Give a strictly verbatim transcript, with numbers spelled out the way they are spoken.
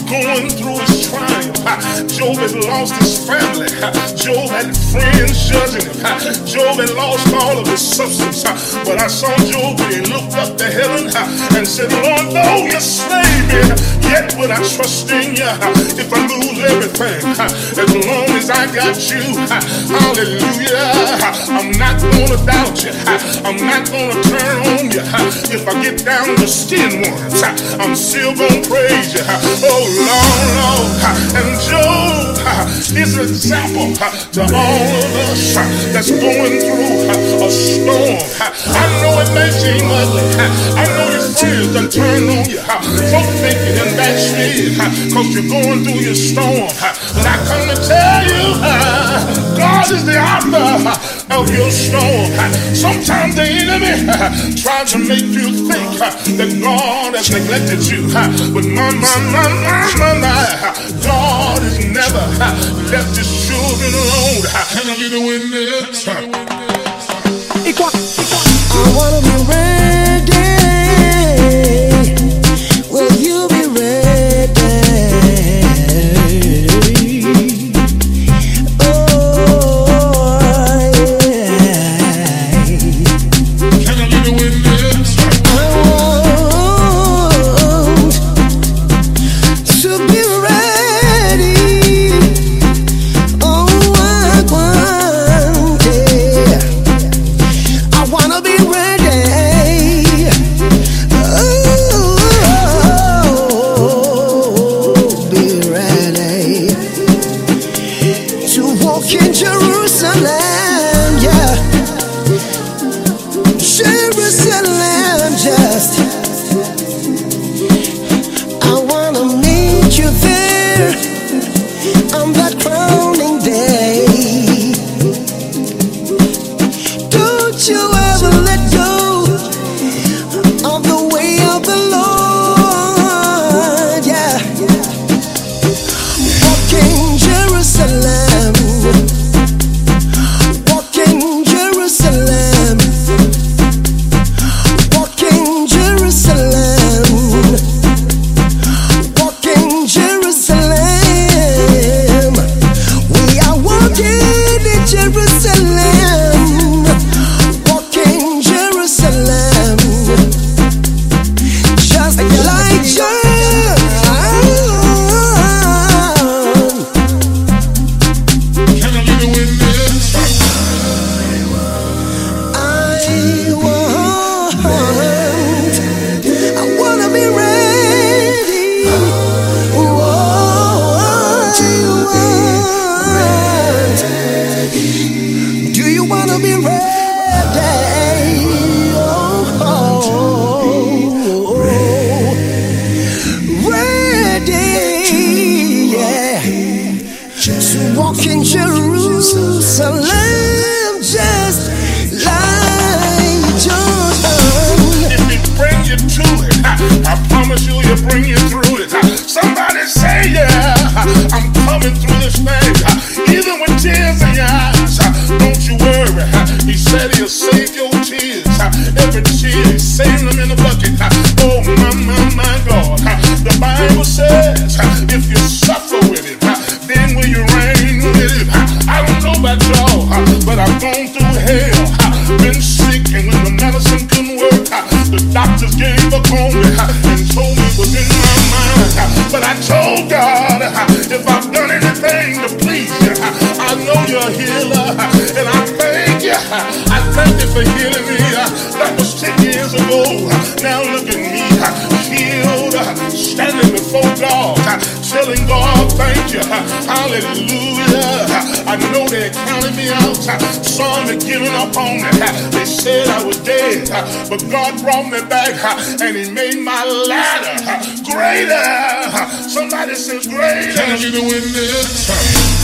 going through his triumph. Job had lost his family. Job had friends judging him. Job had lost all of his substance. But I saw Job when he looked up to heaven and said, Lord, though you slay me, yet would I trust in you. If I lose everything, as long as I got you, hallelujah, I'm not gonna doubt you. I'm not gonna turn on you. If I get down to skin once, I'm still gonna praise you. Oh Lord, Lord. And Job is an example to all of us that's going through a storm. I know it may seem ugly. I know your friends done turned on you. Folk think you done backslid cause you're going through your storm. But I come to tell you, God is the author of your storm. Sometimes the enemy tries to make you think that God has neglected you. But my, my, my, my, my, my, God has never left his children alone. Can I get a witness? I wanna be ready. Will you be ready? Oh, yeah. Can I get a witness? I want to be ready. Oh, I want, yeah. I wanna be ready. Oh, be ready to walk in Jerusalem, yeah. Jerusalem, just I wanna meet you there on that crowning day. Don't you ever let go of the way of the Lord, yeah. Walking Jerusalem, walking Jerusalem, walking Jerusalem, walking Jerusalem. We are walking in Jerusalem, walking Jerusalem, just like John. Can I get a witness? I want, I wanna be ready. Oh, I want. Do you wanna be ready? Oh, ready, yeah. To walk in Jerusalem, just like Jordan. If he bring you to it, I promise you he'll bring you through it. Somebody say, yeah, I'm coming through this thing. Even with tears in your eyes, don't you worry. He said he'll save your tears. Every tear, he saved them in a bucket. Oh, my, my, my God. The Bible says, if you suffer with him, then will you reign with him? I don't know about y'all, but I've gone through hell. Been sick, and when the medicine couldn't work, the doctors gave up on me and told me it was in my mind. But I told God, if I've done anything to please you, I know you're a healer, and I thank you. I thank you for healing me. That was ten years ago. Now look at me, healed, standing before God, telling God thank you. Hallelujah. I know they counted me out. Some had given up on me. They said I was dead, but God brought me back, and he made my ladder greater. Somebody says greater. Can I get a witness?